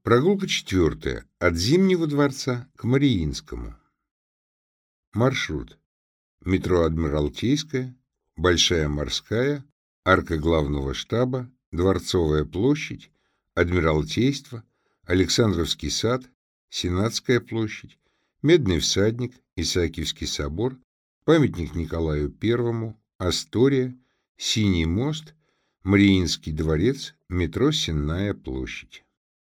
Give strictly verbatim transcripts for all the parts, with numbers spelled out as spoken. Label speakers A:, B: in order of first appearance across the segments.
A: Прогулка четвертая. От Зимнего дворца к Мариинскому. Маршрут. Метро Адмиралтейская, Большая морская, Арка главного штаба, Дворцовая площадь, Адмиралтейство, Александровский сад, Сенатская площадь, Медный всадник, Исаакиевский собор, Памятник Николаю Первому, Астория, Синий мост, Мариинский дворец, метро Сенная площадь.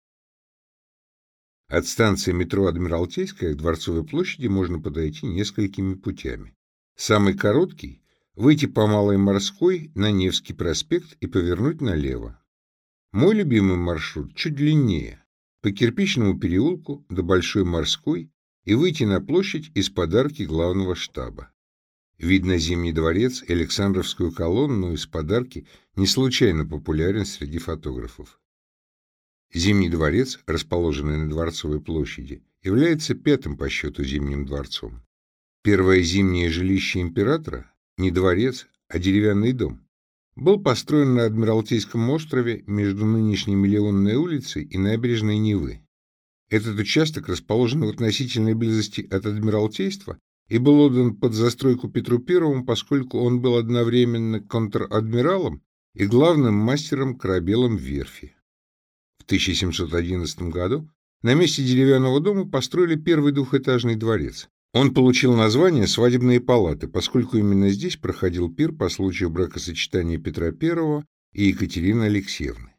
A: От станции метро Адмиралтейская к Дворцовой площади можно подойти несколькими путями. Самый короткий – выйти по Малой Морской на Невский проспект и повернуть налево. Мой любимый маршрут чуть длиннее – по Кирпичному переулку до Большой Морской и выйти на площадь из-под арки главного штаба. Видно Зимний дворец и Александровскую колонну из-под арки не случайно популярен среди фотографов. Зимний дворец, расположенный на Дворцовой площади, является пятым по счету Зимним дворцом. Первое зимнее жилище императора, не дворец, а деревянный дом, был построен на Адмиралтейском острове между нынешней Миллионной улицей и набережной Невы. Этот участок расположен в относительной близости от Адмиралтейства и был отдан под застройку Петру Первому, поскольку он был одновременно контр-адмиралом и главным мастером корабелом верфи. В тысяча семьсот одиннадцатом году на месте деревянного дома построили первый двухэтажный дворец. Он получил название «Свадебные палаты», поскольку именно здесь проходил пир по случаю бракосочетания Петра Первого и Екатерины Алексеевны.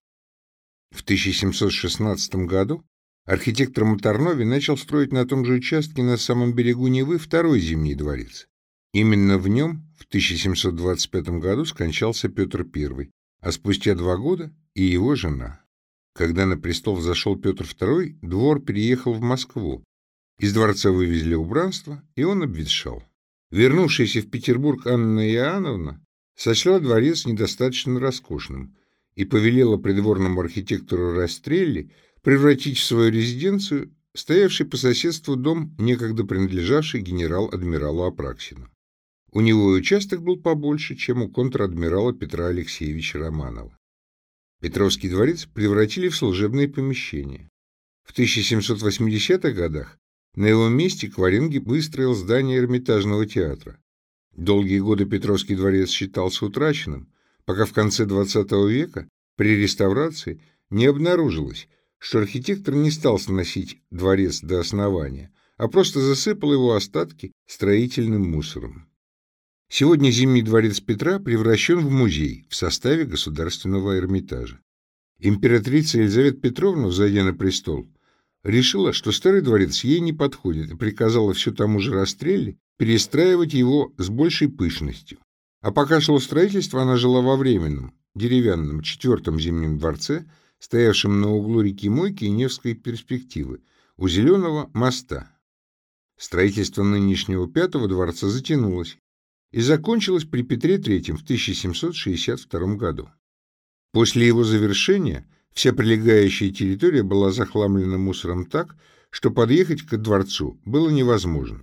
A: В тысяча семьсот шестнадцатом году архитектор Моторнови начал строить на том же участке на самом берегу Невы второй Зимний дворец. Именно в нем в тысяча семьсот двадцать пятом году скончался Петр Первый, а спустя два года и его жена. Когда на престол взошел Петр Второй, двор переехал в Москву. Из дворца вывезли убранство, и он обветшал. Вернувшаяся в Петербург Анна Иоанновна сочла дворец недостаточно роскошным и повелела придворному архитектору Растрелли превратить в свою резиденцию стоявший по соседству дом, некогда принадлежавший генерал-адмиралу Апраксину. У него участок был побольше, чем у контр-адмирала Петра Алексеевича Романова. Петровский дворец превратили в служебные помещения. В тысяча семьсот восьмидесятых годах на его месте Кваринги выстроил здание Эрмитажного театра. Долгие годы Петровский дворец считался утраченным, пока в конце двадцатого века при реставрации не обнаружилось, что архитектор не стал сносить дворец до основания, а просто засыпал его остатки строительным мусором. Сегодня Зимний дворец Петра превращен в музей в составе Государственного Эрмитажа. Императрица Елизавета Петровна, взойдя на престол, решила, что старый дворец ей не подходит, и приказала все тому же Растрелли перестраивать его с большей пышностью. А пока шло строительство, она жила во временном, деревянном четвертом Зимнем дворце, стоявшем на углу реки Мойки и Невской перспективы, у Зеленого моста. Строительство нынешнего пятого дворца затянулось и закончилось при Петре Третьем в тысяча семьсот шестьдесят втором году. После его завершения вся прилегающая территория была захламлена мусором так, что подъехать к дворцу было невозможно.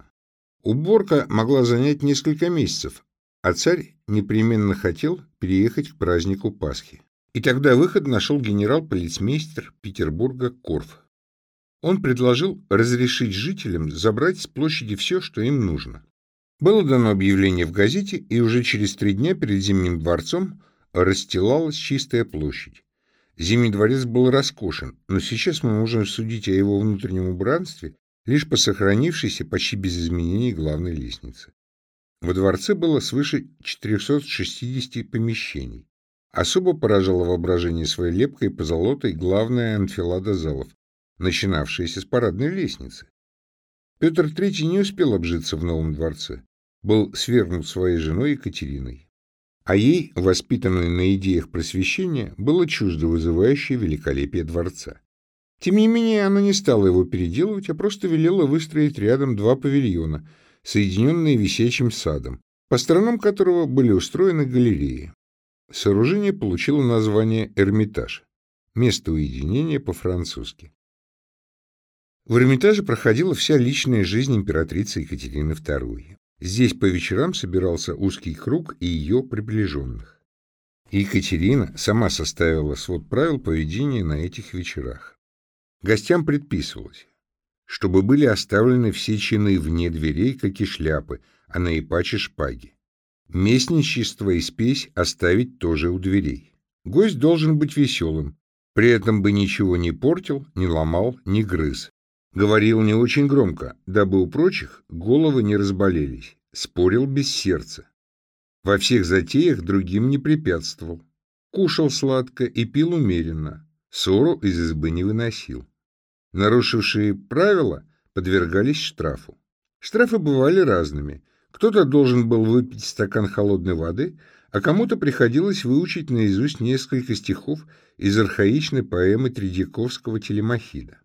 A: Уборка могла занять несколько месяцев, а царь непременно хотел переехать к празднику Пасхи. И тогда выход нашел генерал-полицмейстер Петербурга Корф. Он предложил разрешить жителям забрать с площади все, что им нужно. Было дано объявление в газете, и уже через три дня перед Зимним дворцом расстилалась чистая площадь. Зимний дворец был роскошен, но сейчас мы можем судить о его внутреннем убранстве лишь по сохранившейся почти без изменений главной лестнице. Во дворце было свыше четырехсот шестидесяти помещений. Особо поражало воображение своей лепкой и позолотой главная анфилада залов, начинавшаяся с парадной лестницы. Петр Третий не успел обжиться в новом дворце, был свергнут своей женой Екатериной. А ей, воспитанной на идеях просвещения, было чуждо вызывающее великолепие дворца. Тем не менее, она не стала его переделывать, а просто велела выстроить рядом два павильона, соединенные висячим садом, по сторонам которого были устроены галереи. Сооружение получило название «Эрмитаж» — место уединения по-французски. В Эрмитаже проходила вся личная жизнь императрицы Екатерины Второй. Здесь по вечерам собирался узкий круг и ее приближенных. Екатерина сама составила свод правил поведения на этих вечерах. Гостям предписывалось, чтобы были оставлены все чины вне дверей, как и шляпы, а на ипаче шпаги. Местничество и спесь оставить тоже у дверей. Гость должен быть веселым, при этом бы ничего не портил, не ломал, не грыз. Говорил не очень громко, дабы у прочих головы не разболелись, спорил без сердца. Во всех затеях другим не препятствовал. Кушал сладко и пил умеренно, ссору из избы не выносил. Нарушившие правила подвергались штрафу. Штрафы бывали разными. Кто-то должен был выпить стакан холодной воды, а кому-то приходилось выучить наизусть несколько стихов из архаичной поэмы Тредьяковского «Телемахида».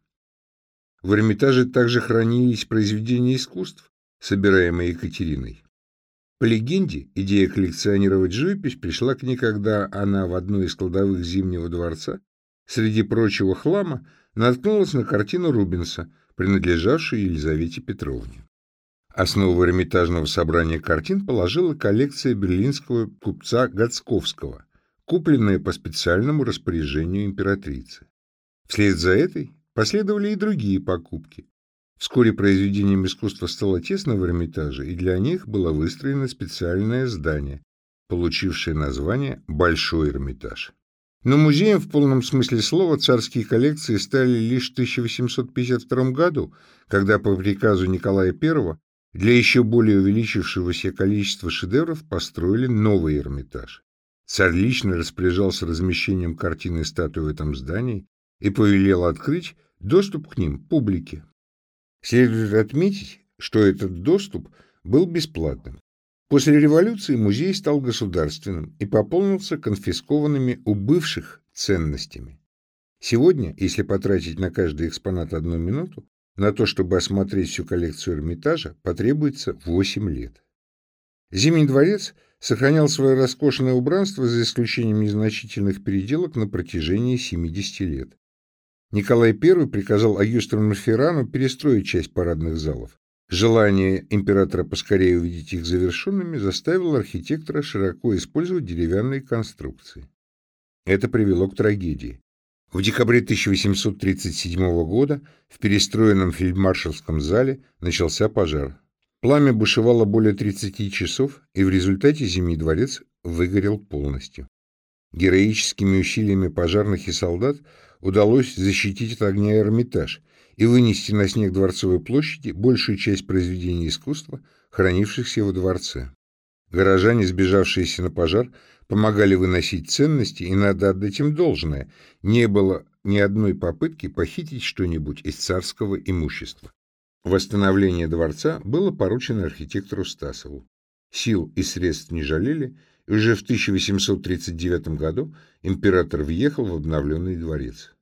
A: В Эрмитаже также хранились произведения искусств, собираемые Екатериной. По легенде, идея коллекционировать живопись пришла к ней, когда она в одной из кладовых Зимнего дворца, среди прочего хлама, наткнулась на картину Рубенса, принадлежавшую Елизавете Петровне. Основу Эрмитажного собрания картин положила коллекция берлинского купца Гацковского, купленная по специальному распоряжению императрицы. Вслед за этой последовали и другие покупки. Вскоре произведениям искусства стало тесно в Эрмитаже, и для них было выстроено специальное здание, получившее название «Большой Эрмитаж». Но музеем в полном смысле слова царские коллекции стали лишь в тысяча восемьсот пятьдесят втором году, когда по приказу Николая Первого для еще более увеличившегося количества шедевров построили новый Эрмитаж. Царь лично распоряжался размещением картин и статуй в этом здании и повелел открыть доступ к ним публике. Следует отметить, что этот доступ был бесплатным. После революции музей стал государственным и пополнился конфискованными у бывших ценностями. Сегодня, если потратить на каждый экспонат одну минуту, на то, чтобы осмотреть всю коллекцию Эрмитажа, потребуется восемь лет. Зимний дворец сохранял свое роскошное убранство за исключением незначительных переделок на протяжении семидесяти лет. Николай Первый приказал Агюсту Монферрану перестроить часть парадных залов. Желание императора поскорее увидеть их завершенными заставило архитектора широко использовать деревянные конструкции. Это привело к трагедии. В декабре тысяча восемьсот тридцать седьмого года в перестроенном фельдмаршалском зале начался пожар. Пламя бушевало более тридцати часов, и в результате Зимний дворец выгорел полностью. Героическими усилиями пожарных и солдат удалось защитить от огня Эрмитаж и вынести на снег Дворцовой площади большую часть произведений искусства, хранившихся во дворце. Горожане, сбежавшиеся на пожар, помогали выносить ценности, и надо отдать им должное. Не было ни одной попытки похитить что-нибудь из царского имущества. Восстановление дворца было поручено архитектору Стасову. Сил и средств не жалели, и уже в тысяча восемьсот тридцать девятом году император въехал в обновленный дворец.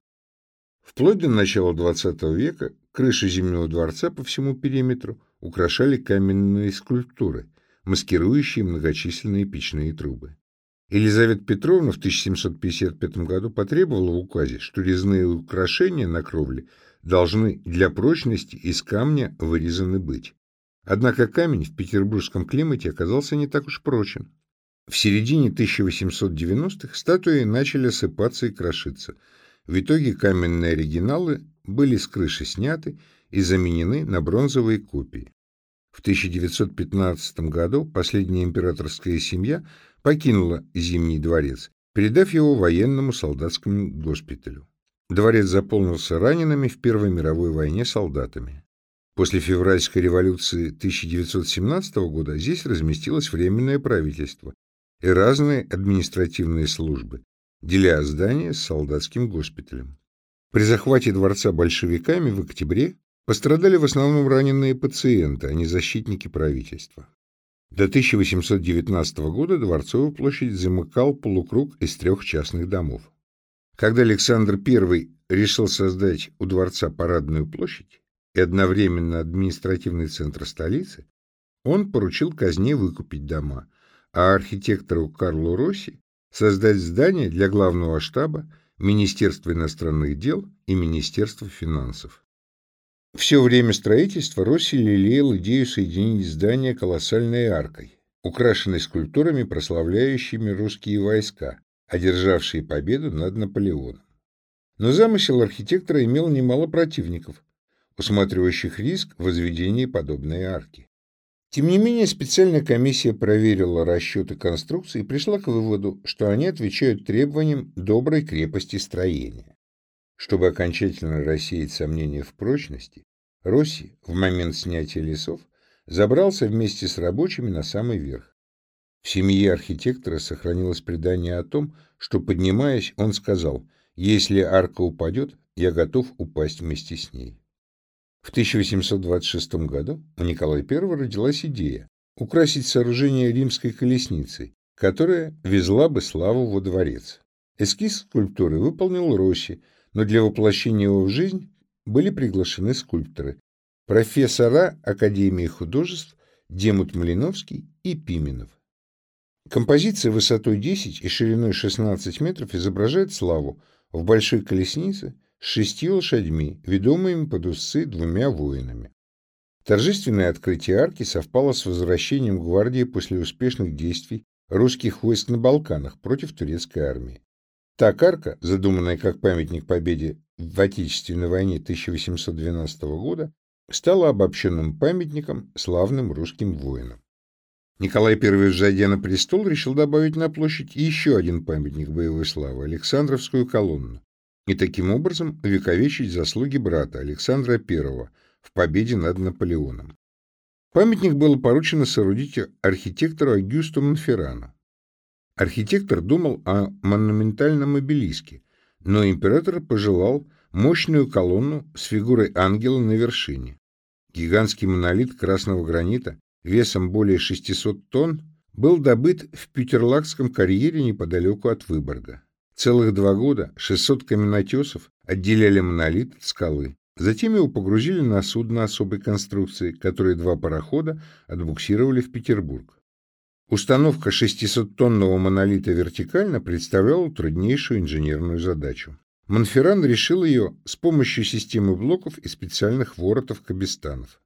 A: Вплоть до начала двадцатого века крыши Зимнего дворца по всему периметру украшали каменные скульптуры, маскирующие многочисленные печные трубы. Елизавета Петровна в тысяча семьсот пятьдесят пятом году потребовала в указе, что резные украшения на кровле должны для прочности из камня вырезаны быть. Однако камень в петербургском климате оказался не так уж прочен. В середине тысяча восемьсот девяностых статуи начали осыпаться и крошиться. В итоге каменные оригиналы были с крыши сняты и заменены на бронзовые копии. В тысяча девятьсот пятнадцатом году последняя императорская семья покинула Зимний дворец, передав его военному солдатскому госпиталю. Дворец заполнился ранеными в Первой мировой войне солдатами. После февральской революции тысяча девятьсот семнадцатого года здесь разместилось Временное правительство и разные административные службы, деля здание с солдатским госпиталем. При захвате дворца большевиками в октябре пострадали в основном раненые пациенты, а не защитники правительства. До тысяча восемьсот девятнадцатого года Дворцовую площадь замыкал полукруг из трех частных домов. Когда Александр Первый решил создать у дворца парадную площадь и одновременно административный центр столицы, он поручил казне выкупить дома, а архитектору Карлу Росси создать здания для главного штаба, Министерства иностранных дел и Министерства финансов. Все время строительства Росси лелеял идею соединить здания колоссальной аркой, украшенной скульптурами, прославляющими русские войска, одержавшие победу над Наполеоном. Но замысел архитектора имел немало противников, усматривающих риск возведения подобной арки. Тем не менее, специальная комиссия проверила расчеты конструкции и пришла к выводу, что они отвечают требованиям доброй крепости строения. Чтобы окончательно рассеять сомнения в прочности, Росси в момент снятия лесов забрался вместе с рабочими на самый верх. В семье архитектора сохранилось предание о том, что, поднимаясь, он сказал: «Если арка упадет, я готов упасть вместе с ней». В тысяча восемьсот двадцать шестом году у Николая Первого родилась идея украсить сооружение римской колесницей, которая везла бы славу во дворец. Эскиз скульптуры выполнил Росси, но для воплощения его в жизнь были приглашены скульпторы, профессора Академии художеств Демут Малиновский и Пименов. Композиция высотой десять и шириной шестнадцать метров изображает славу в большой колеснице с шестью лошадьми, ведомыми под узцы двумя воинами. Торжественное открытие арки совпало с возвращением гвардии после успешных действий русских войск на Балканах против турецкой армии. Так арка, задуманная как памятник победе в Отечественной войне тысяча восемьсот двенадцатого года, стала обобщенным памятником славным русским воинам. Николай Первый, взойдя на престол, решил добавить на площадь еще один памятник боевой славы – Александровскую колонну, и таким образом увековечить заслуги брата Александра Первого в победе над Наполеоном. Памятник было поручено соорудить архитектору Агюсту Монферрану. Архитектор думал о монументальном обелиске, но император пожелал мощную колонну с фигурой ангела на вершине. Гигантский монолит красного гранита весом более шестисот тонн был добыт в Пютерлакском карьере неподалеку от Выборга. Целых два года шестьсот каменотесов отделяли монолит от скалы. Затем его погрузили на судно особой конструкции, которые два парохода отбуксировали в Петербург. Установка шестисоттонного монолита вертикально представляла труднейшую инженерную задачу. Монферран решил ее с помощью системы блоков и специальных воротов-кабестанов.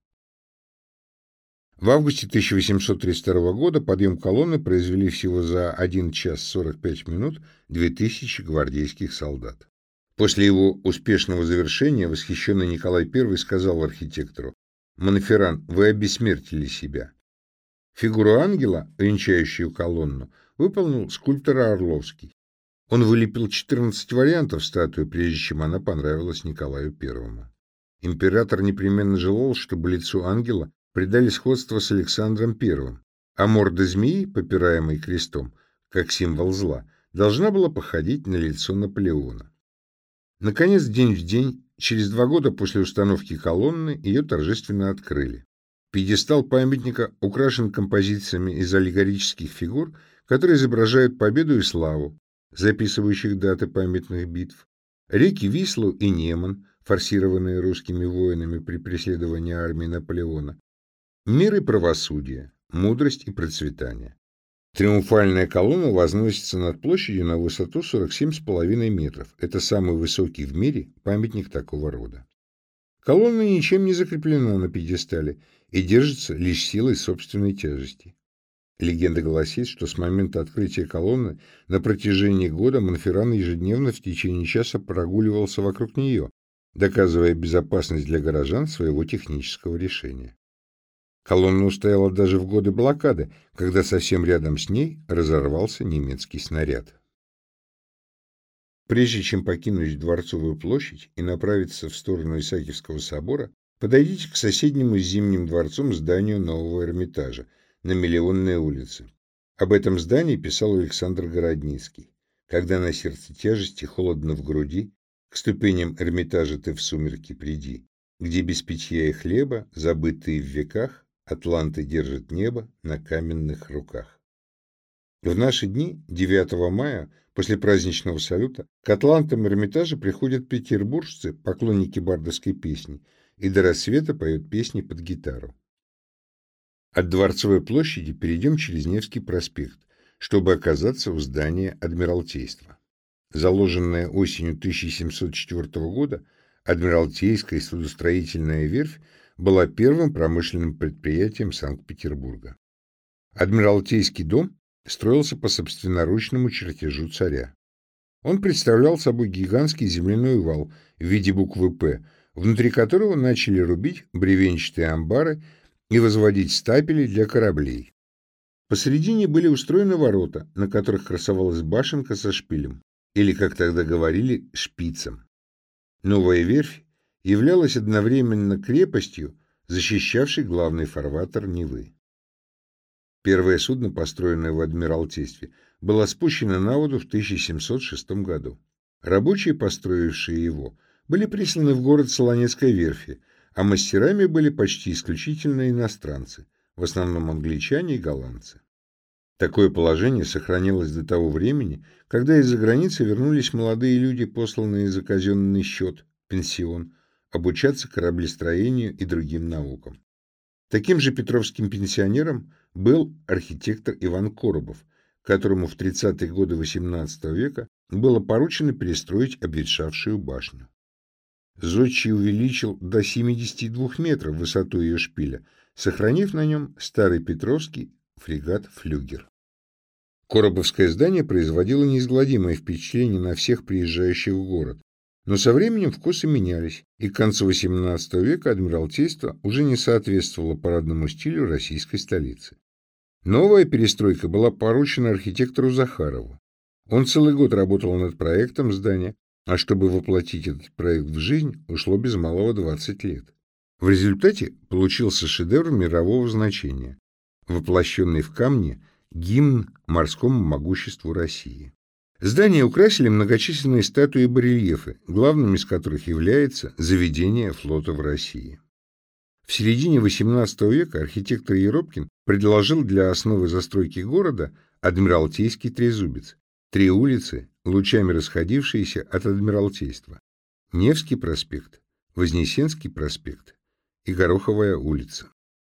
A: В августе тысяча восемьсот тридцать второго года подъем колонны произвели всего за один час сорок пять минут две тысячи гвардейских солдат. После его успешного завершения восхищенный Николай Первый сказал архитектору: «Монферран, вы обессмертили себя». Фигуру ангела, венчающую колонну, выполнил скульптор Орловский. Он вылепил четырнадцать вариантов статуи, прежде чем она понравилась Николаю Первому. Император непременно желал, чтобы лицу ангела придали сходство с Александром Первым, а морда змеи, попираемой крестом, как символ зла, должна была походить на лицо Наполеона. Наконец, день в день, через два года после установки колонны, ее торжественно открыли. Пьедестал памятника украшен композициями из аллегорических фигур, которые изображают победу и славу, записывающих даты памятных битв, реки Вислу и Неман, форсированные русскими воинами при преследовании армии Наполеона, мир и правосудие, мудрость и процветание. Триумфальная колонна возносится над площадью на высоту сорок семь с половиной метров. Это самый высокий в мире памятник такого рода. Колонна ничем не закреплена на пьедестале и держится лишь силой собственной тяжести. Легенда гласит, что с момента открытия колонны на протяжении года Монферран ежедневно в течение часа прогуливался вокруг нее, доказывая безопасность для горожан своего технического решения. Колонна устояла даже в годы блокады, когда совсем рядом с ней разорвался немецкий снаряд. Прежде чем покинуть Дворцовую площадь и направиться в сторону Исаакиевского собора, подойдите к соседнему с Зимним дворцом зданию нового Эрмитажа на Миллионной улице. Об этом здании писал Александр Городницкий. Когда на сердце тяжести, холодно в груди, к ступеням Эрмитажа ты в сумерки приди, где без питья и хлеба, забытые в веках, атланты держат небо на каменных руках. В наши дни, девятого мая, после праздничного салюта, к атлантам Эрмитажа приходят петербуржцы, поклонники бардовской песни, и до рассвета поют песни под гитару. От Дворцовой площади перейдем через Невский проспект, чтобы оказаться у здания Адмиралтейства. Заложенная осенью тысяча семьсот четвёртого года, Адмиралтейская судостроительная верфь была первым промышленным предприятием Санкт-Петербурга. Адмиралтейский дом строился по собственноручному чертежу царя. Он представлял собой гигантский земляной вал в виде буквы «П», внутри которого начали рубить бревенчатые амбары и возводить стапели для кораблей. Посередине были устроены ворота, на которых красовалась башенка со шпилем, или, как тогда говорили, шпицем. Новая верфь являлась одновременно крепостью, защищавшей главный фарватер Невы. Первое судно, построенное в Адмиралтействе, было спущено на воду в тысяча семьсот шестом году. Рабочие, построившие его, были присланы в город Солонецкой верфи, а мастерами были почти исключительно иностранцы, в основном англичане и голландцы. Такое положение сохранилось до того времени, когда из-за границы вернулись молодые люди, посланные за казенный счет, пенсион, обучаться кораблестроению и другим наукам. Таким же петровским пенсионером был архитектор Иван Коробов, которому в тридцатые годы восемнадцатого века было поручено перестроить обветшавшую башню. Зодчий увеличил до семидесяти двух метров высоту ее шпиля, сохранив на нем старый петровский фрегат «Флюгер». Коробовское здание производило неизгладимое впечатление на всех приезжающих в город, но со временем вкусы менялись, и к концу восемнадцатого века Адмиралтейство уже не соответствовало парадному стилю российской столицы. Новая перестройка была поручена архитектору Захарову. Он целый год работал над проектом здания, а чтобы воплотить этот проект в жизнь, ушло без малого двадцать лет. В результате получился шедевр мирового значения, воплощенный в камне гимн морскому могуществу России. Здание украсили многочисленные статуи и барельефы, главным из которых является заведение флота в России. В середине восемнадцатого века архитектор Еропкин предложил для основы застройки города Адмиралтейский трезубец, три улицы, лучами расходившиеся от Адмиралтейства: Невский проспект, Вознесенский проспект и Гороховая улица.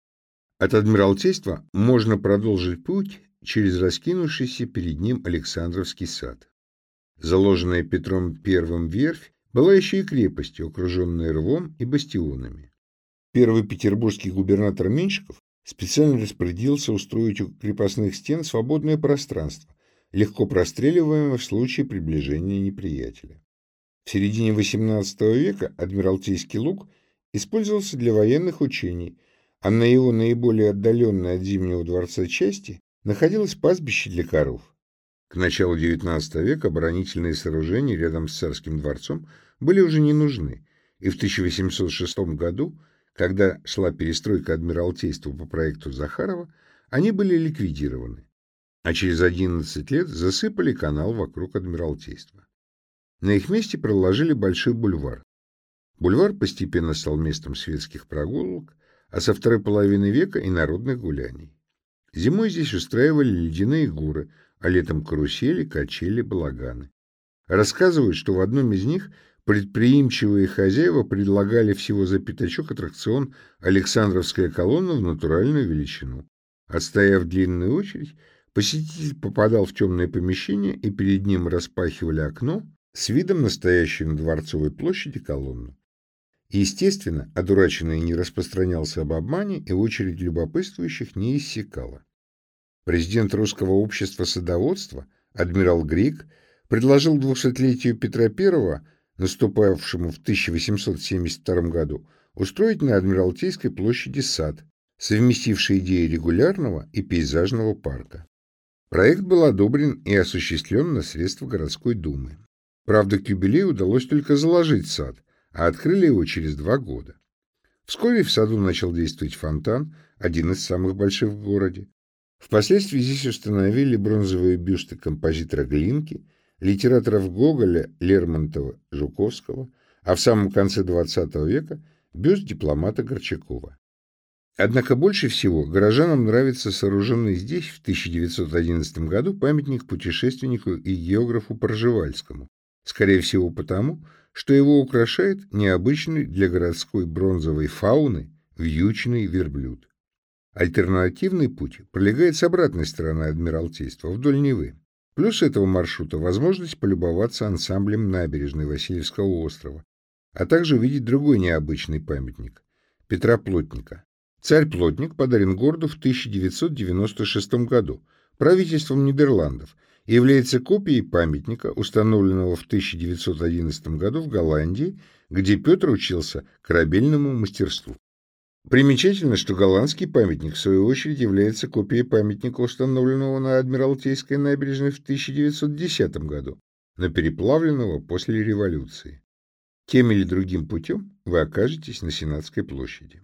A: От Адмиралтейства можно продолжить путь через раскинувшийся перед ним Александровский сад. Заложенная Петром Первым верфь была еще и крепостью, окруженной рвом и бастионами. Первый петербургский губернатор Меньшиков специально распорядился устроить у крепостных стен свободное пространство, легко простреливаемое в случае приближения неприятеля. В середине восемнадцатого века Адмиралтейский луг использовался для военных учений, а на его наиболее отдаленной от Зимнего дворца части находилось пастбище для коров. К началу девятнадцатого века оборонительные сооружения рядом с Царским дворцом были уже не нужны, и в тысяча восемьсот шестом году, когда шла перестройка Адмиралтейства по проекту Захарова, они были ликвидированы, а через одиннадцать лет засыпали канал вокруг Адмиралтейства. На их месте проложили Большой бульвар. Бульвар постепенно стал местом светских прогулок, а со второй половины века и народных гуляний. Зимой здесь устраивали ледяные горы, а летом карусели, качели, балаганы. Рассказывают, что в одном из них предприимчивые хозяева предлагали всего за пятачок аттракцион «Александровская колонна» в натуральную величину. Отстояв длинную очередь, посетитель попадал в темное помещение, и перед ним распахивали окно с видом настоящей на Дворцовой площади колонны. Естественно, одураченный не распространялся об обмане, и очередь любопытствующих не иссякала. Президент Русского общества садоводства, адмирал Грик, предложил двухсотлетию Петра Первого, наступавшему в тысяча восемьсот семьдесят втором году, устроить на Адмиралтейской площади сад, совместивший идеи регулярного и пейзажного парка. Проект был одобрен и осуществлен на средства городской думы. Правда, к юбилею удалось только заложить сад, а открыли его через два года. Вскоре в саду начал действовать фонтан, один из самых больших в городе. Впоследствии здесь установили бронзовые бюсты композитора Глинки, литераторов Гоголя, Лермонтова, Жуковского, а в самом конце двадцатого века бюст дипломата Горчакова. Однако больше всего горожанам нравится сооруженный здесь в тысяча девятьсот одиннадцатом году памятник путешественнику и географу Пржевальскому, скорее всего потому, что его украшает необычный для городской бронзовой фауны вьючный верблюд. Альтернативный путь пролегает с обратной стороны Адмиралтейства, вдоль Невы. Плюс этого маршрута — возможность полюбоваться ансамблем набережной Васильевского острова, а также увидеть другой необычный памятник — Петра Плотника. Царь-плотник подарен городу в тысяча девятьсот девяносто шестом году правительством Нидерландов и является копией памятника, установленного в тысяча девятьсот одиннадцатом году в Голландии, где Петр учился корабельному мастерству. Примечательно, что голландский памятник, в свою очередь, является копией памятника, установленного на Адмиралтейской набережной в тысяча девятьсот десятом году, но переплавленного после революции. Тем или другим путем вы окажетесь на Сенатской площади.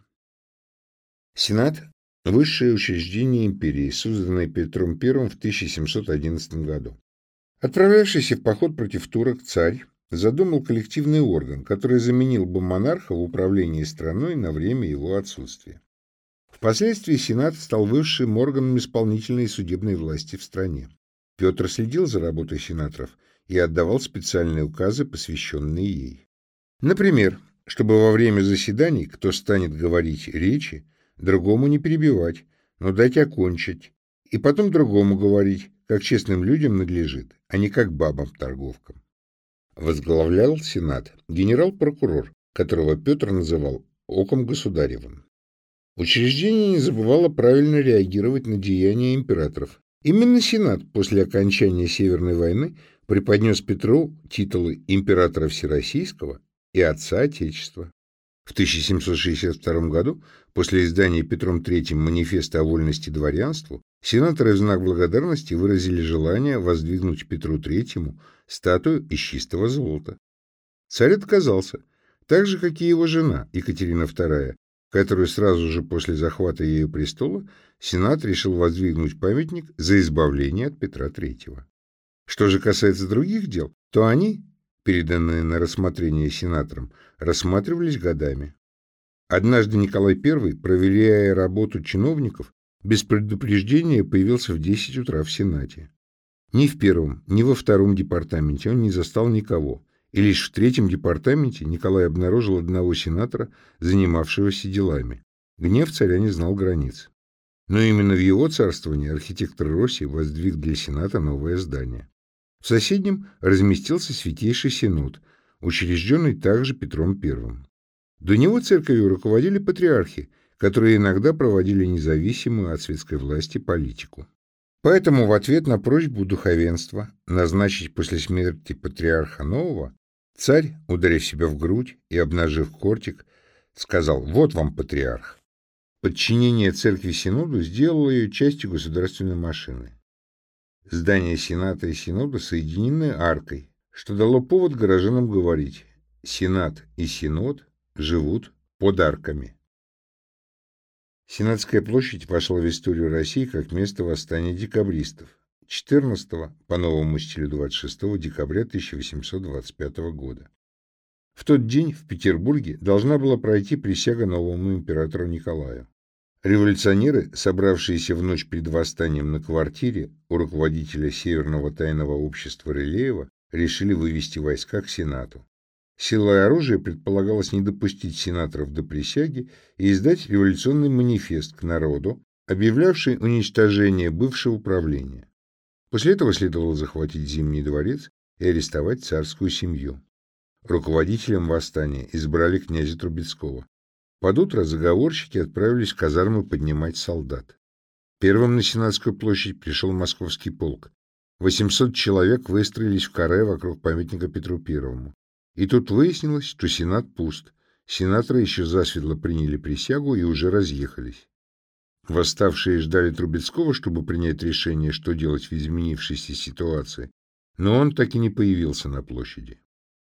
A: Сенат – высшее учреждение империи, созданное Петром Первым в тысяча семьсот одиннадцатом году. Отправлявшийся в поход против турок царь задумал коллективный орган, который заменил бы монарха в управлении страной на время его отсутствия. Впоследствии Сенат стал высшим органом исполнительной и судебной власти в стране. Петр следил за работой сенаторов и отдавал специальные указы, посвященные ей. Например, чтобы во время заседаний, кто станет говорить речи, другому не перебивать, но дать окончить, и потом другому говорить, как честным людям надлежит, а не как бабам-торговкам. Возглавлял Сенат генерал-прокурор, которого Петр называл «оком государевым». Учреждение не забывало правильно реагировать на деяния императоров. Именно Сенат после окончания Северной войны преподнес Петру титулы императора Всероссийского и отца Отечества. В тысяча семьсот шестьдесят втором году, после издания Петром Третьим манифеста о вольности дворянству, сенаторы в знак благодарности выразили желание воздвигнуть Петру Третьему статую из чистого золота. Царь отказался, так же, как и его жена Екатерина Вторая, которую сразу же после захвата ею престола Сенат решил воздвигнуть памятник за избавление от Петра Третьего. Что же касается других дел, то они, переданные на рассмотрение сенаторам, рассматривались годами. Однажды Николай Первый, проверяя работу чиновников, без предупреждения появился в десять утра в Сенате. Ни в первом, ни во втором департаменте он не застал никого, и лишь в третьем департаменте Николай обнаружил одного сенатора, занимавшегося делами. Гнев царя не знал границ. Но именно в его царствовании архитектор Росси воздвиг для Сената новое здание. В соседнем разместился Святейший Синод, учрежденный также Петром Первым. До него церковью руководили патриархи, которые иногда проводили независимую от светской власти политику. Поэтому в ответ на просьбу духовенства назначить после смерти патриарха нового, царь, ударив себя в грудь и обнажив кортик, сказал: «Вот вам патриарх». Подчинение церкви Синоду сделало ее частью государственной машины. Здания Сената и Синода соединены аркой, что дало повод горожанам говорить: Сенат и Синод живут под арками. Сенатская площадь вошла в историю России как место восстания декабристов четырнадцатого по новому стилю двадцать шестого декабря тысяча восемьсот двадцать пятого года. В тот день в Петербурге должна была пройти присяга новому императору Николаю. Революционеры, собравшиеся в ночь перед восстанием на квартире у руководителя Северного тайного общества Рылеева, решили вывести войска к Сенату. Силой оружия предполагалось не допустить сенаторов до присяги и издать революционный манифест к народу, объявлявший уничтожение бывшего правления. После этого следовало захватить Зимний дворец и арестовать царскую семью. Руководителем восстания избрали князя Трубецкого. Под утро заговорщики отправились в казармы поднимать солдат. Первым на Сенатскую площадь пришел московский полк. восемьсот человек выстроились в каре вокруг памятника Петру Первому. И тут выяснилось, что Сенат пуст. Сенаторы еще засветло приняли присягу и уже разъехались. Восставшие ждали Трубецкого, чтобы принять решение, что делать в изменившейся ситуации, но он так и не появился на площади.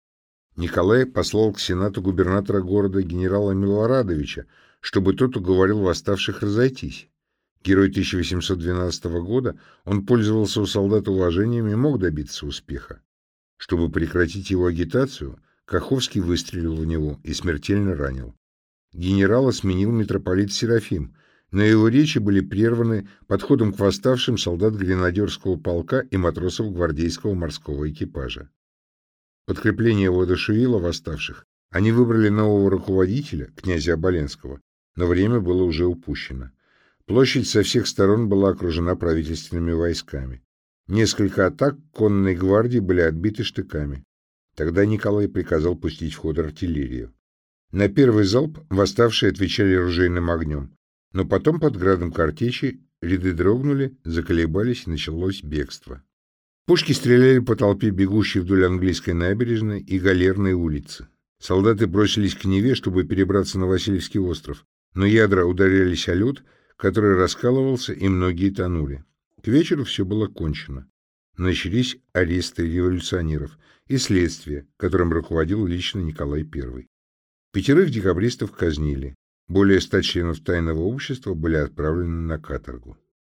A: Николай послал к Сенату губернатора города генерала Милорадовича, чтобы тот уговорил восставших разойтись. Герой тысяча восемьсот двенадцатого года, он пользовался у солдат уважением и мог добиться успеха. Чтобы прекратить его агитацию, Каховский выстрелил в него и смертельно ранил. Генерала сменил митрополит Серафим, но его речи были прерваны подходом к восставшим солдат гренадерского полка и матросов гвардейского морского экипажа. Подкрепление воодушевило восставших. Они выбрали нового руководителя, князя Оболенского, но время было уже упущено. Площадь со всех сторон была окружена правительственными войсками. Несколько атак конной гвардии были отбиты штыками. Тогда Николай приказал пустить в ход артиллерию. На первый залп восставшие отвечали ружейным огнем, но потом под градом картечи ряды дрогнули, заколебались и началось бегство. Пушки стреляли по толпе, бегущей вдоль английской набережной и Галерной улицы. Солдаты бросились к Неве, чтобы перебраться на Васильевский остров, но ядра ударялись о лед, который раскалывался, и многие тонули. К вечеру все было кончено. Начались аресты революционеров и следствие, которым руководил лично Николай Первый. Пятерых декабристов казнили. Более ста членов тайного общества были отправлены на каторгу.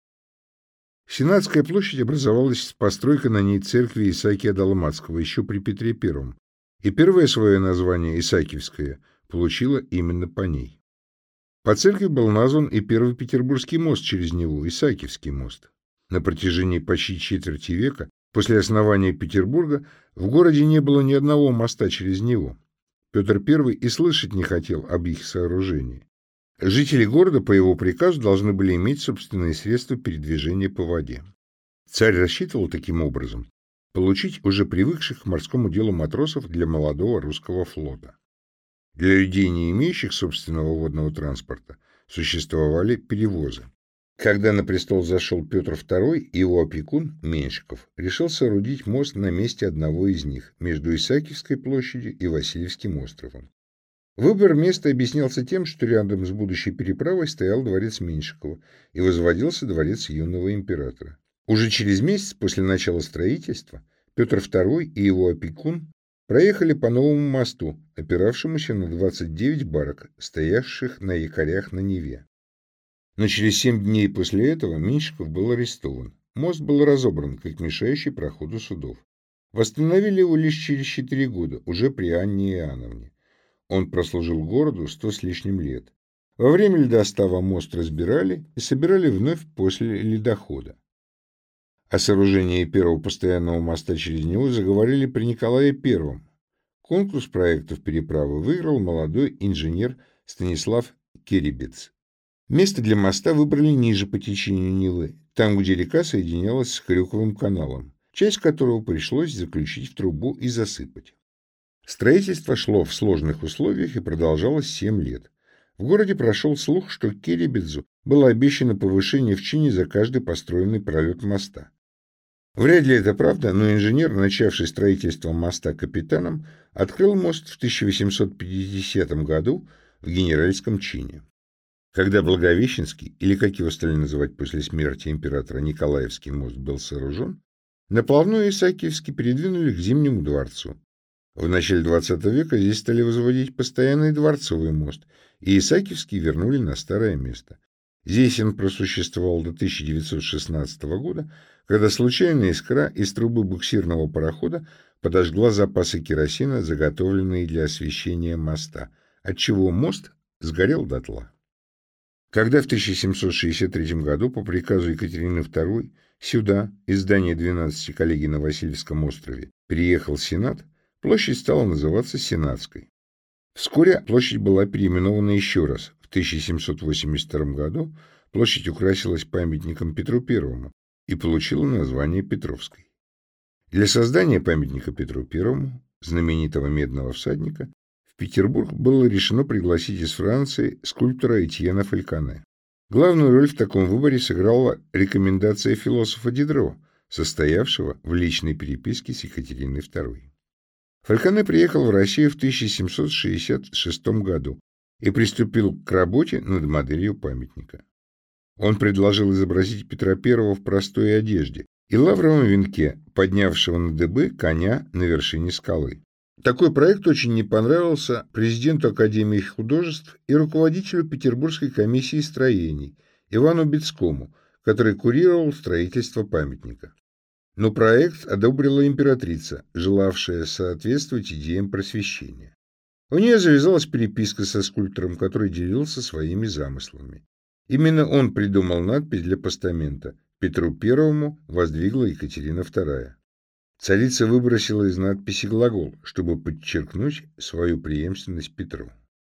A: Сенатская площадь образовалась с постройкой на ней церкви Исаакия Далматского еще при Петре Первом, и первое свое название, Исаакиевское, получило именно по ней. По церкви был назван и первый петербургский мост через Неву, Исаакиевский мост. На протяжении почти четверти века после основания Петербурга в городе не было ни одного моста через Неву. Петр Первый и слышать не хотел об их сооружении. Жители города по его приказу должны были иметь собственные средства передвижения по воде. Царь рассчитывал таким образом получить уже привыкших к морскому делу матросов для молодого русского флота. Для людей, не имеющих собственного водного транспорта, существовали перевозы. Когда на престол зашел Петр Второй, его опекун Меньшиков решил соорудить мост на месте одного из них, между Исаакиевской площадью и Васильевским островом. Выбор места объяснялся тем, что рядом с будущей переправой стоял дворец Меньшикова и возводился дворец юного императора. Уже через месяц после начала строительства Петр Второй и его опекун проехали по новому мосту, опиравшемуся на двадцать девять барок, стоявших на якорях на Неве. Но через семь дней после этого Меньшиков был арестован. Мост был разобран, как мешающий проходу судов. Восстановили его лишь через четыре года, уже при Анне Иоанновне. Он прослужил городу сто с лишним лет. Во время ледостава мост разбирали и собирали вновь после ледохода. О сооружении первого постоянного моста через него заговорили при Николае Первом. Конкурс проектов переправы выиграл молодой инженер Станислав Керебец. Место для моста выбрали ниже по течению Невы, там, где река соединялась с Крюковым каналом, часть которого пришлось заключить в трубу и засыпать. Строительство шло в сложных условиях и продолжалось семь лет. В городе прошел слух, что Керебедзу было обещано повышение в чине за каждый построенный пролет моста. Вряд ли это правда, но инженер, начавший строительство моста капитаном, открыл мост в тысяча восемьсот пятидесятом году в генеральском чине. Когда Благовещенский, или как его стали называть после смерти императора, Николаевский мост был сооружен, наплавной Исаакиевский передвинули к Зимнему дворцу. В начале двадцатого века здесь стали возводить постоянный дворцовый мост, и Исаакиевский вернули на старое место. Здесь он просуществовал до тысяча девятьсот шестнадцатого года, когда случайная искра из трубы буксирного парохода подожгла запасы керосина, заготовленные для освещения моста, отчего мост сгорел дотла. Когда в тысяча семьсот шестьдесят третьем году по приказу Екатерины Второй сюда, из здания двенадцати коллегий на Васильевском острове, приехал Сенат, площадь стала называться Сенатской. Вскоре площадь была переименована еще раз. В тысяча семьсот восемьдесят втором году площадь украсилась памятником Петру Первому и получила название Петровской. Для создания памятника Петру Первому, знаменитого медного всадника, в Петербург было решено пригласить из Франции скульптора Этьена Фальконе. Главную роль в таком выборе сыграла рекомендация философа Дидро, состоявшего в личной переписке с Екатериной Второй. Фальконе приехал в Россию в тысяча семьсот шестьдесят шестом году и приступил к работе над моделью памятника. Он предложил изобразить Петра Первого в простой одежде и лавровом венке, поднявшего на дыбы коня на вершине скалы. Такой проект очень не понравился президенту Академии художеств и руководителю Петербургской комиссии строений Ивану Бецкому, который курировал строительство памятника. Но проект одобрила императрица, желавшая соответствовать идеям просвещения. У нее завязалась переписка со скульптором, который делился своими замыслами. Именно он придумал надпись для постамента «Петру Первому воздвигла Екатерина Вторая». Царица выбросила из надписи глагол, чтобы подчеркнуть свою преемственность Петру.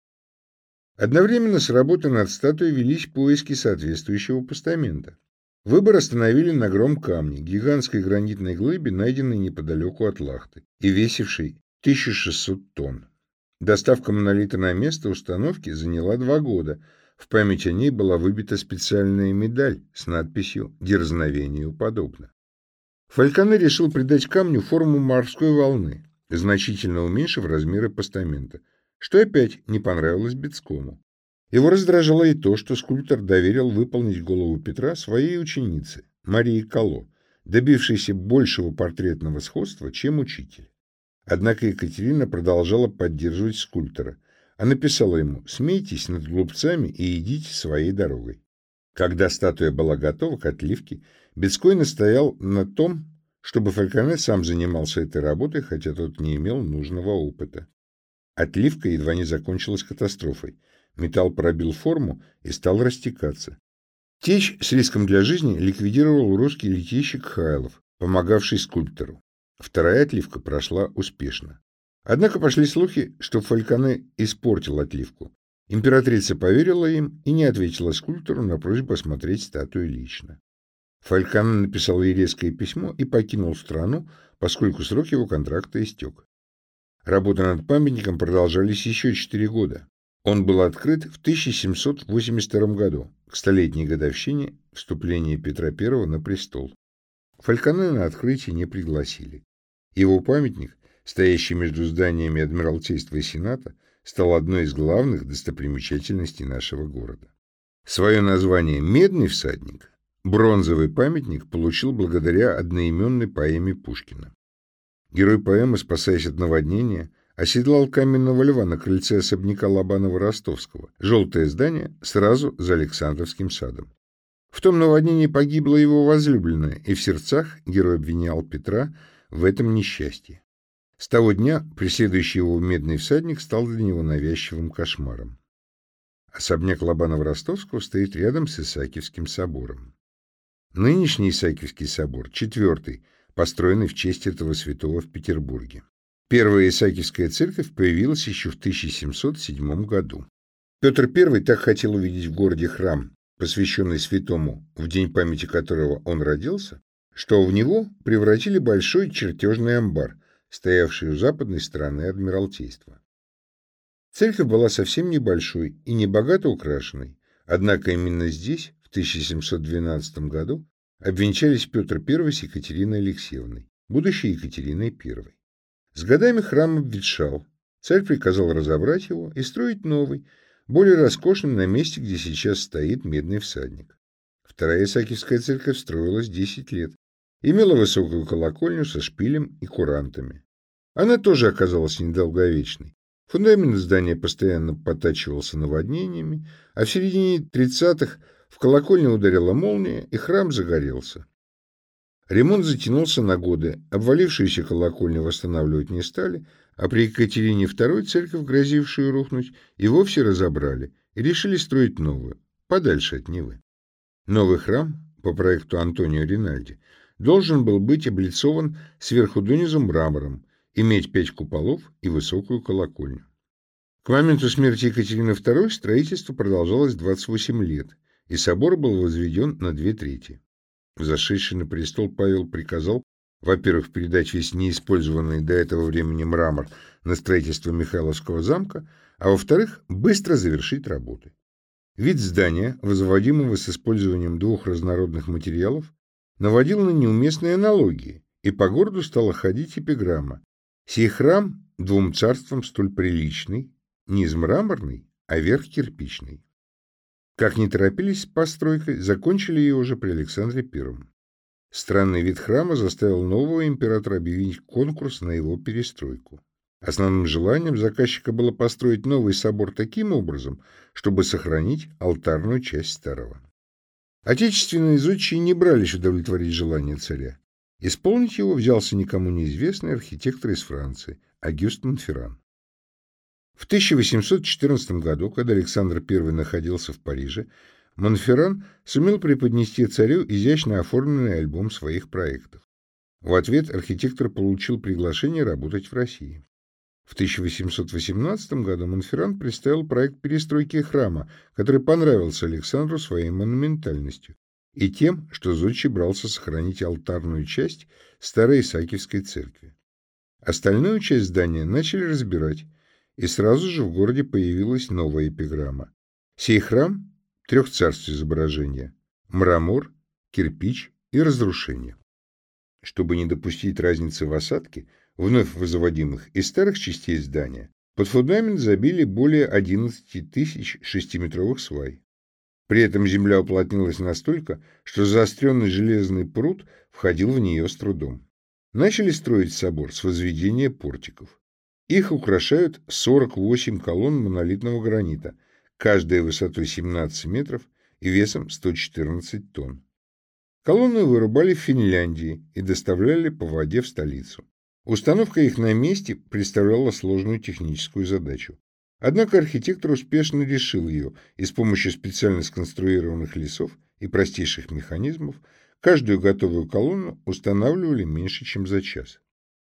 A: Одновременно с работой над статуей велись поиски соответствующего постамента. Выбор остановили на гром камне, гигантской гранитной глыбе, найденной неподалеку от Лахты и весившей тысячу шестьсот тонн. Доставка монолита на место установки заняла два года. В память о ней была выбита специальная медаль с надписью «Дерзновению подобно». Фальконе решил придать камню форму морской волны, значительно уменьшив размеры постамента, что опять не понравилось Бецкому. Его раздражало и то, что скульптор доверил выполнить голову Петра своей ученице, Марии Кало, добившейся большего портретного сходства, чем учитель. Однако Екатерина продолжала поддерживать скульптора, а написала ему: «Смейтесь над глупцами и идите своей дорогой». Когда статуя была готова к отливке, Бецкой настоял на том, чтобы Фальконе сам занимался этой работой, хотя тот не имел нужного опыта. Отливка едва не закончилась катастрофой. Металл пробил форму и стал растекаться. Течь с риском для жизни ликвидировал русский литейщик Хайлов, помогавший скульптору. Вторая отливка прошла успешно. Однако пошли слухи, что Фальконе испортил отливку. Императрица поверила им и не ответила скульптору на просьбу осмотреть статую лично. Фальконе написал ей резкое письмо и покинул страну, поскольку срок его контракта истек. Работы над памятником продолжались еще четыре года. Он был открыт в тысяча семьсот восемьдесят втором году, к столетней годовщине вступления Петра Первого на престол. Фальконе на открытие не пригласили. Его памятник, стоящий между зданиями Адмиралтейства и Сената, стал одной из главных достопримечательностей нашего города. Свое название «Медный всадник» бронзовый памятник получил благодаря одноименной поэме Пушкина. Герой поэмы, спасаясь от наводнения, оседлал каменного льва на крыльце особняка Лобанова-Ростовского, желтое здание сразу за Александровским садом. В том наводнении погибла его возлюбленная, и в сердцах герой обвинял Петра в этом несчастье. С того дня преследующий его медный всадник стал для него навязчивым кошмаром. Особняк Лобанова-Ростовского стоит рядом с Исаакиевским собором. Нынешний Исаакиевский собор, четвертый, построенный в честь этого святого в Петербурге. Первая Исаакиевская церковь появилась еще в тысяча семьсот седьмом году. Петр Первый так хотел увидеть в городе храм, посвященный святому, в день памяти которого он родился, что в него превратили большой чертежный амбар, стоявший у западной стороны Адмиралтейства. Церковь была совсем небольшой и небогато украшенной, однако именно здесь, в тысяча семьсот двенадцатом году, обвенчались Петр Первый с Екатериной Алексеевной, будущей Екатериной Первой. С годами храм обветшал. Царь приказал разобрать его и строить новый, более роскошный, на месте, где сейчас стоит медный всадник. Вторая Исаакиевская церковь строилась десять лет, имела высокую колокольню со шпилем и курантами. Она тоже оказалась недолговечной. Фундамент здания постоянно потачивался наводнениями, а в середине тридцатых в колокольню ударила молния, и храм загорелся. Ремонт затянулся на годы, обвалившуюся колокольню восстанавливать не стали, а при Екатерине Второй церковь, грозившую рухнуть, и вовсе разобрали и решили строить новую, подальше от Невы. Новый храм, по проекту Антонио Ринальди, должен был быть облицован сверху донизу мрамором, иметь пять куполов и высокую колокольню. К моменту смерти Екатерины Второй строительство продолжалось двадцать восемь лет, и собор был возведен на две трети. Взошедший на престол Павел приказал, во-первых, передать весь неиспользованный до этого времени мрамор на строительство Михайловского замка, а во-вторых, быстро завершить работы. Вид здания, возводимого с использованием двух разнородных материалов, наводил на неуместные аналогии, и по городу стала ходить эпиграмма: «Сей храм двум царствам столь приличный, низ мраморный, а верх кирпичный». Как ни торопились с постройкой, закончили ее уже при Александре Первом. Странный вид храма заставил нового императора объявить конкурс на его перестройку. Основным желанием заказчика было построить новый собор таким образом, чтобы сохранить алтарную часть старого. Отечественные зодчие не брались удовлетворить желание царя. Исполнить его взялся никому неизвестный архитектор из Франции Огюст Монферран. В тысяча восемьсот четырнадцатом году, когда Александр Первый находился в Париже, Монферран сумел преподнести царю изящно оформленный альбом своих проектов. В ответ архитектор получил приглашение работать в России. В тысяча восемьсот восемнадцатом году Монферран представил проект перестройки храма, который понравился Александру своей монументальностью и тем, что зодчий брался сохранить алтарную часть старой Исаакиевской церкви. Остальную часть здания начали разбирать, и сразу же в городе появилась новая эпиграмма: «Сей храм — трех царств изображения — мрамор, кирпич и разрушение». Чтобы не допустить разницы в осадке, вновь возводимых из старых частей здания, под фундамент забили более одиннадцати тысяч шестиметровых свай. При этом земля уплотнилась настолько, что заостренный железный прут входил в нее с трудом. Начали строить собор с возведения портиков. Их украшают сорок восемь колонн монолитного гранита, каждая высотой семнадцать метров и весом сто четырнадцать тонн. Колонны вырубали в Финляндии и доставляли по воде в столицу. Установка их на месте представляла сложную техническую задачу. Однако архитектор успешно решил ее, и с помощью специально сконструированных лесов и простейших механизмов каждую готовую колонну устанавливали меньше, чем за час.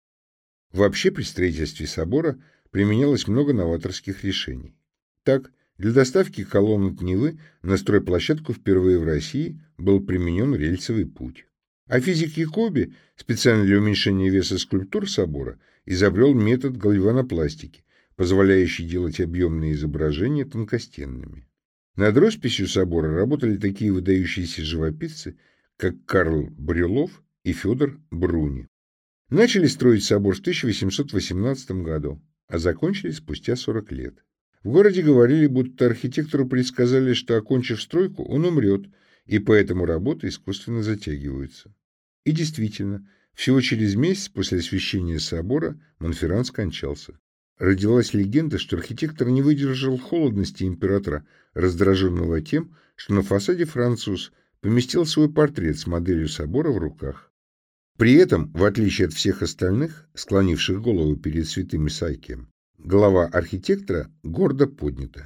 A: Вообще при строительстве собора применялось много новаторских решений. Так, для доставки колонн от Невы на стройплощадку впервые в России был применен рельсовый путь. А физик Якоби, специально для уменьшения веса скульптур собора, изобрел метод гальванопластики, позволяющий делать объемные изображения тонкостенными. Над росписью собора работали такие выдающиеся живописцы, как Карл Брюлов и Федор Бруни. Начали строить собор в тысяча восемьсот восемнадцатом году, а закончили спустя сорок лет. В городе говорили, будто архитектору предсказали, что, окончив стройку, он умрет, и поэтому работы искусственно затягиваются. И действительно, всего через месяц после освящения собора Монферран скончался. Родилась легенда, что архитектор не выдержал холодности императора, раздраженного тем, что на фасаде француз поместил свой портрет с моделью собора в руках. При этом, в отличие от всех остальных, склонивших голову перед святым Исаакием, голова архитектора гордо поднята.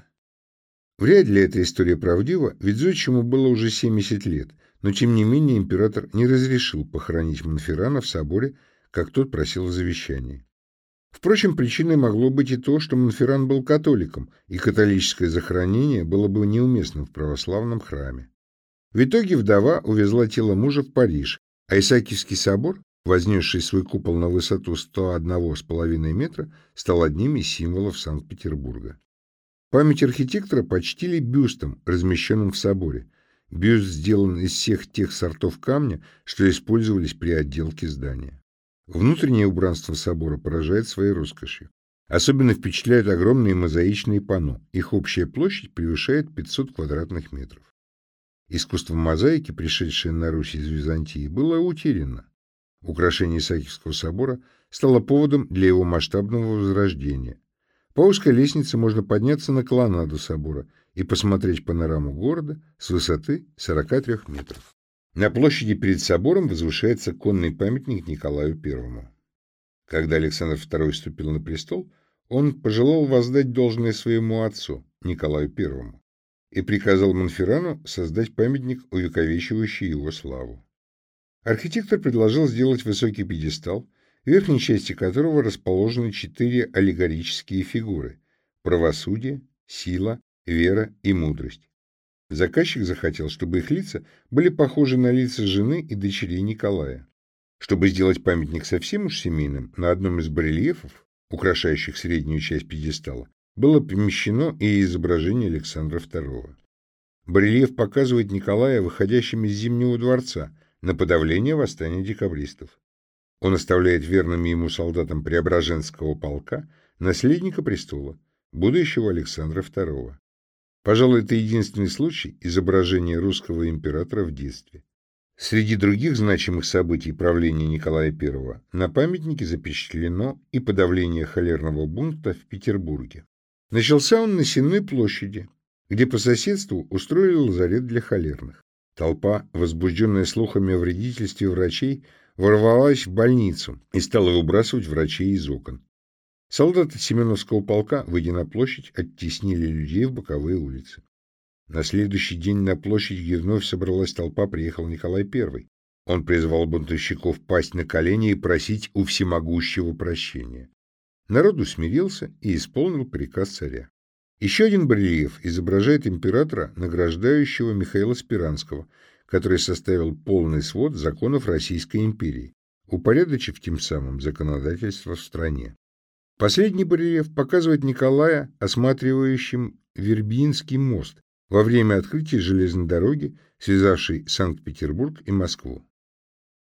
A: Вряд ли эта история правдива, ведь зодчему было уже семьдесят лет, но тем не менее император не разрешил похоронить Монферрана в соборе, как тот просил в завещании. Впрочем, причиной могло быть и то, что Монферран был католиком, и католическое захоронение было бы неуместно в православном храме. В итоге вдова увезла тело мужа в Париж, а Исаакиевский собор, вознесший свой купол на высоту сто одного с половиной метра, стал одним из символов Санкт-Петербурга. Память архитектора почтили бюстом, размещенным в соборе. Бюст сделан из всех тех сортов камня, что использовались при отделке здания. Внутреннее убранство собора поражает своей роскошью. Особенно впечатляют огромные мозаичные панно. Их общая площадь превышает пятьсот квадратных метров. Искусство мозаики, пришедшее на Русь из Византии, было утеряно. Украшение Исаакиевского собора стало поводом для его масштабного возрождения. По узкой лестнице можно подняться на колоннаду собора и посмотреть панораму города с высоты сорока трёх метров. На площади перед собором возвышается конный памятник Николаю Первому. Когда Александр Второй вступил на престол, он пожелал воздать должное своему отцу, Николаю Первому, и приказал Монферрану создать памятник, увековечивающий его славу. Архитектор предложил сделать высокий пьедестал, в верхней части которого расположены четыре аллегорические фигуры – правосудие, сила, вера и мудрость. Заказчик захотел, чтобы их лица были похожи на лица жены и дочерей Николая. Чтобы сделать памятник совсем уж семейным, на одном из барельефов, украшающих среднюю часть пьедестала, было помещено и изображение Александра Второго. Барельеф показывает Николая выходящим из Зимнего дворца на подавление восстания декабристов. Он оставляет верными ему солдатам Преображенского полка наследника престола, будущего Александра Второго. Пожалуй, это единственный случай изображения русского императора в детстве. Среди других значимых событий правления Николая Первого на памятнике запечатлено и подавление холерного бунта в Петербурге. Начался он на Сенной площади, где по соседству устроили лазарет для холерных. Толпа, возбужденная слухами о вредительстве врачей, ворвалась в больницу и стала выбрасывать врачей из окон. Солдаты Семеновского полка, выйдя на площадь, оттеснили людей в боковые улицы. На следующий день на площадь, где вновь собралась толпа, приехал Николай Первый. Он призвал бунтовщиков пасть на колени и просить у всемогущего прощения. Народ усмирился и исполнил приказ царя. Еще один барельеф изображает императора, награждающего Михаила Спиранского, который составил полный свод законов Российской империи, упорядочив тем самым законодательство в стране. Последний барельеф показывает Николая, осматривающим Вербинский мост во время открытия железной дороги, связавшей Санкт-Петербург и Москву.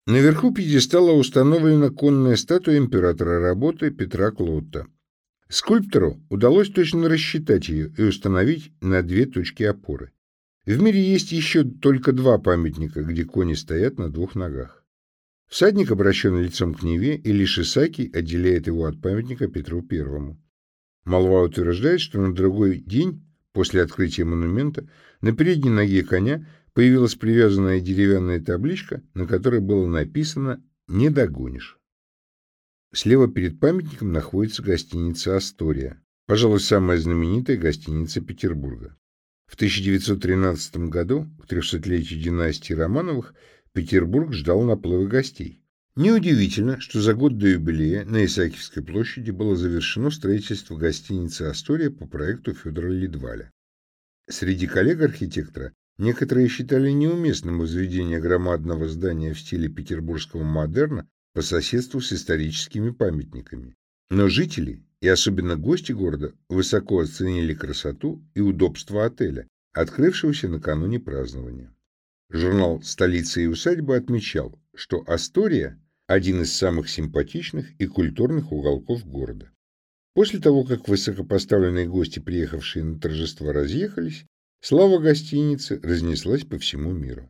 A: Наверху пьедестала установлена конная статуя императора работы Петра Клотта. Скульптору удалось точно рассчитать ее и установить на две точки опоры. В мире есть еще только два памятника, где кони стоят на двух ногах. Всадник обращен лицом к Неве, и лишь Исаакий отделяет его от памятника Петру Первому. Молва утверждает, что на другой день после открытия монумента на передней ноге коня появилась привязанная деревянная табличка, на которой было написано «Не догонишь». Слева перед памятником находится гостиница «Астория», пожалуй, самая знаменитая гостиница Петербурга. В тысяча девятьсот тринадцатом году, к трехсотлетию династии Романовых, Петербург ждал наплыва гостей. Неудивительно, что за год до юбилея на Исаакиевской площади было завершено строительство гостиницы «Астория» по проекту Федора Лидваля. Среди коллег архитектора некоторые считали неуместным возведение громадного здания в стиле петербургского модерна по соседству с историческими памятниками. Но жители, и особенно гости города, высоко оценили красоту и удобство отеля, открывшегося накануне празднования. Журнал «Столица и усадьба» отмечал, что Астория – один из самых симпатичных и культурных уголков города. После того, как высокопоставленные гости, приехавшие на торжество, разъехались, слава гостиницы разнеслась по всему миру.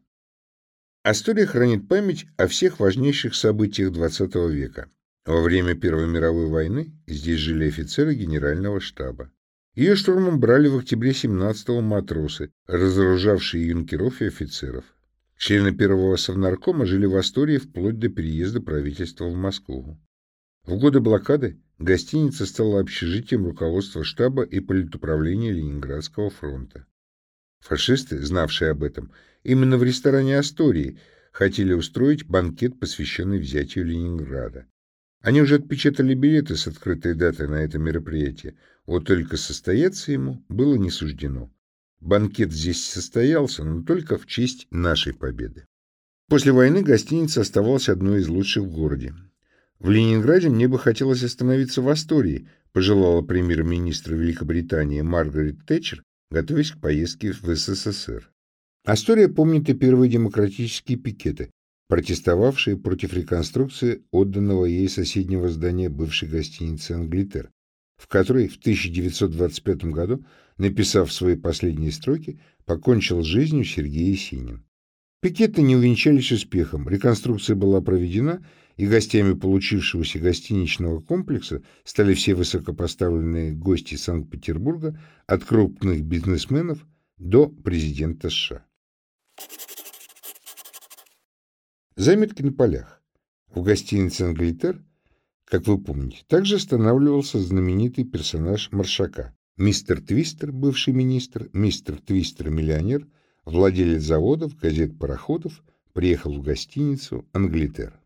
A: Астория хранит память о всех важнейших событиях двадцатого века. Во время Первой мировой войны здесь жили офицеры генерального штаба. Ее штурмом брали в октябре семнадцатого матросы, разоружавшие юнкеров и офицеров. Члены первого совнаркома жили в Астории вплоть до переезда правительства в Москву. В годы блокады гостиница стала общежитием руководства штаба и политуправления Ленинградского фронта. Фашисты, знавшие об этом, именно в ресторане «Астории» хотели устроить банкет, посвященный взятию Ленинграда. Они уже отпечатали билеты с открытой датой на это мероприятие, вот только состояться ему было не суждено. Банкет здесь состоялся, но только в честь нашей победы. После войны гостиница оставалась одной из лучших в городе. В Ленинграде мне бы хотелось остановиться в Астории, пожелала премьер-министр Великобритании Маргарет Тэтчер, готовясь к поездке в СССР. Астория помнит и первые демократические пикеты, протестовавшие против реконструкции отданного ей соседнего здания бывшей гостиницы «Англитер», в которой в тысяча девятьсот двадцать пятом году, написав свои последние строки, покончил с жизнью Сергей Есенин. Пикеты не увенчались успехом, реконструкция была проведена, и гостями получившегося гостиничного комплекса стали все высокопоставленные гости Санкт-Петербурга, от крупных бизнесменов до президента США. Заметки на полях. В гостинице «Англитер», как вы помните, также останавливался знаменитый персонаж Маршака. Мистер Твистер, бывший министр, мистер Твистер, миллионер, владелец заводов, газет, пароходов, приехал в гостиницу «Англитер».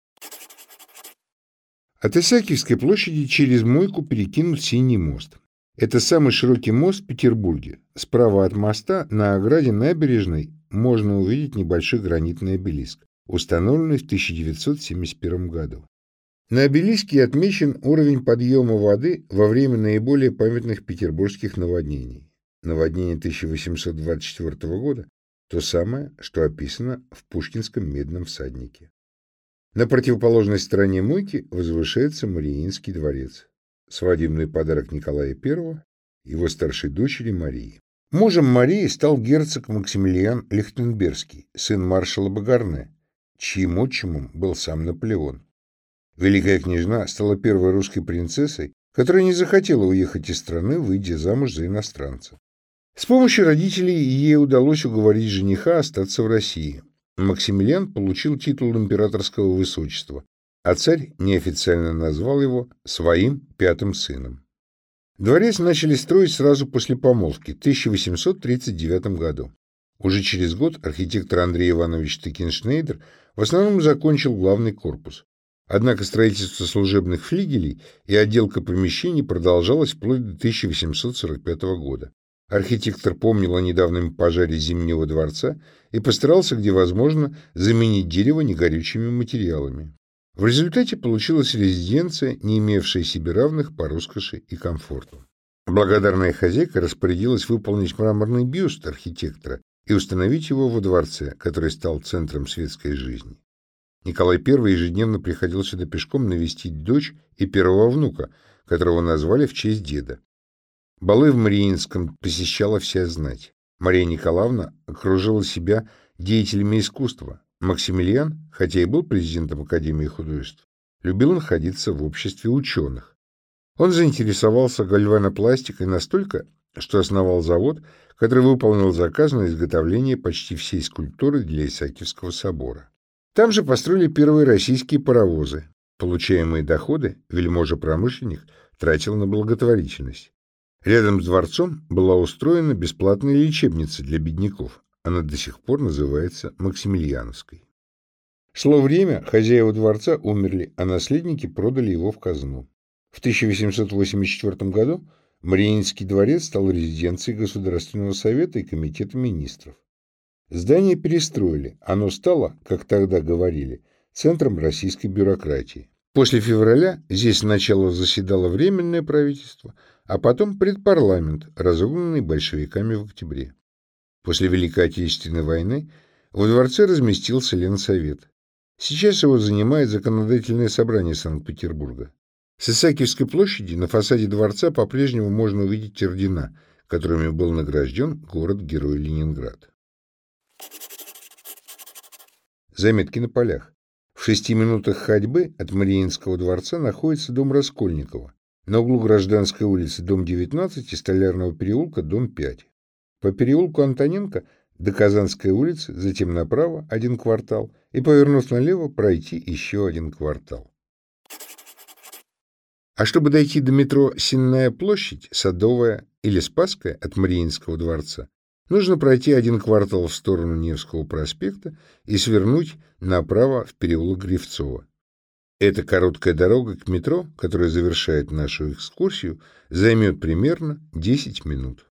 A: От Исаакиевской площади через Мойку перекинут Синий мост. Это самый широкий мост в Петербурге. Справа от моста на ограде набережной можно увидеть небольшой гранитный обелиск, установленный в тысяча девятьсот семьдесят первом году. На обелиске отмечен уровень подъема воды во время наиболее памятных петербургских наводнений. Наводнение тысяча восемьсот двадцать четвёртого года – то самое, что описано в Пушкинском «Медном всаднике». На противоположной стороне Мойки возвышается Мариинский дворец, свадебный подарок Николая Первого, его старшей дочери Марии. Мужем Марии стал герцог Максимилиан Лихтенбергский, сын маршала Багарне, чьим отчимом был сам Наполеон. Великая княжна стала первой русской принцессой, которая не захотела уехать из страны, выйдя замуж за иностранца. С помощью родителей ей удалось уговорить жениха остаться в России. Максимилиан получил титул императорского высочества, а царь неофициально назвал его своим пятым сыном. Дворец начали строить сразу после помолвки, в тысяча восемьсот тридцать девятом году. Уже через год архитектор Андрей Иванович Тыкеншнейдер в основном закончил главный корпус. Однако строительство служебных флигелей и отделка помещений продолжалось вплоть до тысяча восемьсот сорок пятого года. Архитектор помнил о недавнем пожаре Зимнего дворца и постарался, где возможно, заменить дерево негорючими материалами. В результате получилась резиденция, не имевшая себе равных по роскоши и комфорту. Благодарная хозяйка распорядилась выполнить мраморный бюст архитектора и установить его во дворце, который стал центром светской жизни. Николай Первый ежедневно приходил сюда пешком навестить дочь и первого внука, которого назвали в честь деда. Балы в Мариинском посещала вся знать. Мария Николаевна окружила себя деятелями искусства. Максимилиан, хотя и был президентом Академии художеств, любил находиться в обществе ученых. Он заинтересовался гальванопластикой настолько, что основал завод, который выполнил заказ на изготовление почти всей скульптуры для Исаакиевского собора. Там же построили первые российские паровозы. Получаемые доходы вельможа-промышленник тратил на благотворительность. Рядом с дворцом была устроена бесплатная лечебница для бедняков. Она до сих пор называется Максимилиановской. Шло время, хозяева дворца умерли, а наследники продали его в казну. В тысяча восемьсот восемьдесят четвёртом году Мариинский дворец стал резиденцией Государственного совета и Комитета министров. Здание перестроили, оно стало, как тогда говорили, центром российской бюрократии. После февраля здесь сначала заседало Временное правительство, а потом предпарламент, разогнанный большевиками в октябре. После Великой Отечественной войны во дворце разместился Ленсовет. Сейчас его занимает Законодательное собрание Санкт-Петербурга. С Исаакиевской площади на фасаде дворца по-прежнему можно увидеть ордена, которыми был награжден город-герой Ленинград. Заметки на полях. В шести минутах ходьбы от Мариинского дворца находится дом Раскольникова. На углу Гражданской улицы дом девятнадцать и Столярного переулка дом пять. По переулку Антоненко до Казанской улицы, затем направо один квартал и, повернув налево, пройти еще один квартал. А чтобы дойти до метро Сенная площадь, Садовая или Спасская от Мариинского дворца, нужно пройти один квартал в сторону Невского проспекта и свернуть направо в переулок Гривцова. Эта короткая дорога к метро, которая завершает нашу экскурсию, займет примерно десять минут.